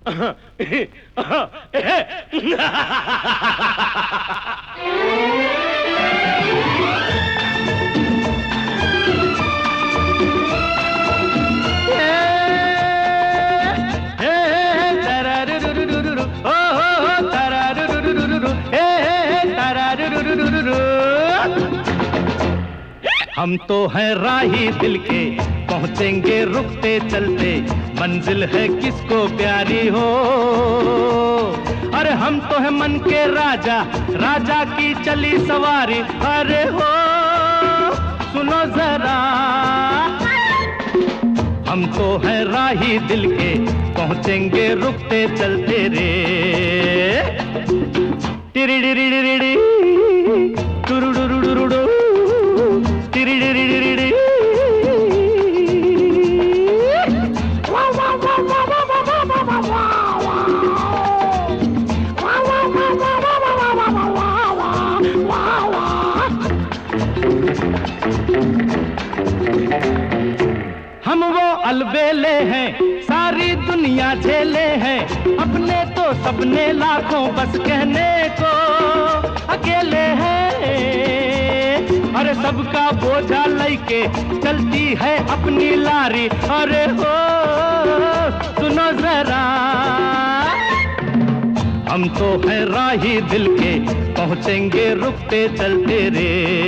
हम तो हैं राही दिल के, पहुंचेंगे रुकते चलते, मंजिल है किसको प्यारी हो। अरे हम तो हैं मन के राजा, राजा की चली सवारी। अरे हो सुनो जरा, हम तो हैं राही दिल के, पहुंचेंगे रुकते चलते रे। टिरिडिरिडिरिडी टुरुडुरुडुरुडु टिरिडिरिडिरिडी। हम वो अलबेले हैं, सारी दुनिया झेले हैं, अपने तो सपने लाखों बस कहने को अकेले हैं। अरे सबका बोझा लेके चलती है अपनी लारी। अरे हो सुनो जरा, हम तो हैं राही दिल के, पहुंचेंगे रुकते चलते रे।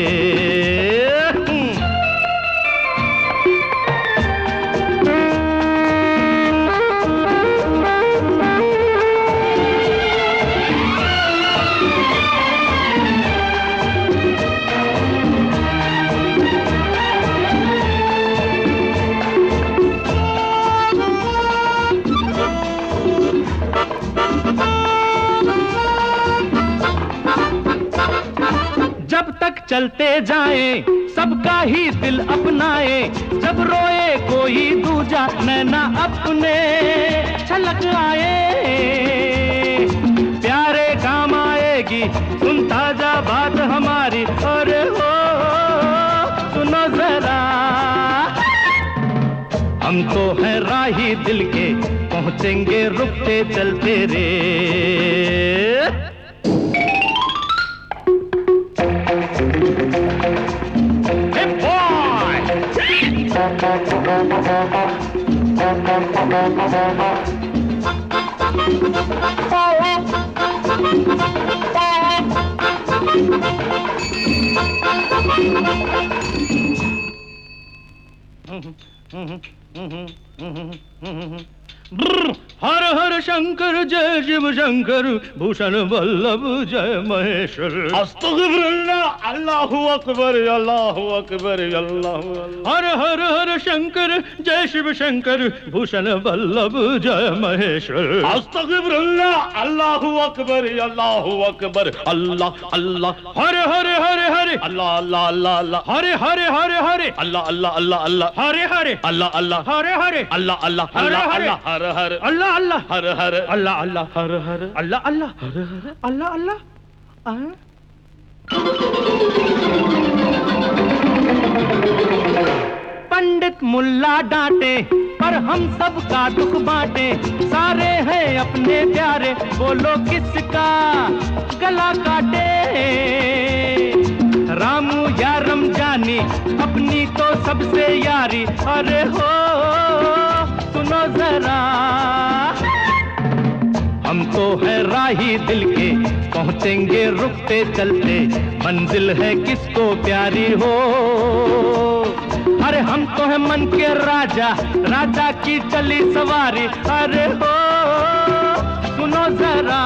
जब तक चलते जाएं सबका ही दिल अपनाए, जब रोए कोई दूजा नैना अपने छलक आए। प्यारे काम आएगी सुनता जा बात हमारी। अरे हो सुनो जरा, हम तो हैं राही दिल के, पहुंचेंगे रुकते चलते रे। हर हर शंकर जय शिव शंकर, भूषण वल्लभ जय महेश्वर। अस्तगफिरुल्लाह, अल्लाहु अकबर, अल्लाहु अकबर, अल्लाहु अकबर। हर हर हर शंकर जय शिव शंकर, भूषण वल्लभ जय महेश्वर। अस्तगफिरुल्लाह, अल्लाहु अकबर, अल्लाहु अकबर, अल्लाह अल्लाह। हरे हरे हरे हरे, अल्लाह अल्लाह अल्लाह अल्लाह। हरे हरे हरे हरे, अल्लाह अल्लाह अल्लाह अल्लाह। हरे हरे अल्लाह अल्लाह, हरे हरे, अल्लाह अल्लाह अल्लाह अल्लाह, हर हर अल्लाह अल्लाह, हर हर अल्लाह अल्लाह, हर हर अल्लाह अल्लाह, हर हर अल्लाह अल्लाह। पंडित मुल्ला डांटे पर हम सबका दुख बांटे, सारे हैं अपने प्यारे, बोलो किसका गला काटे। रामू या रमजानी अपनी तो सबसे यारी। अरे हो सुनो जरा, हम तो हैं राही दिल के, पहुंचेंगे रुकते चलते, मंजिल है किसको प्यारी हो। अरे हम तो हैं मन के राजा, राजा की चली सवारी। अरे हो सुनो जरा,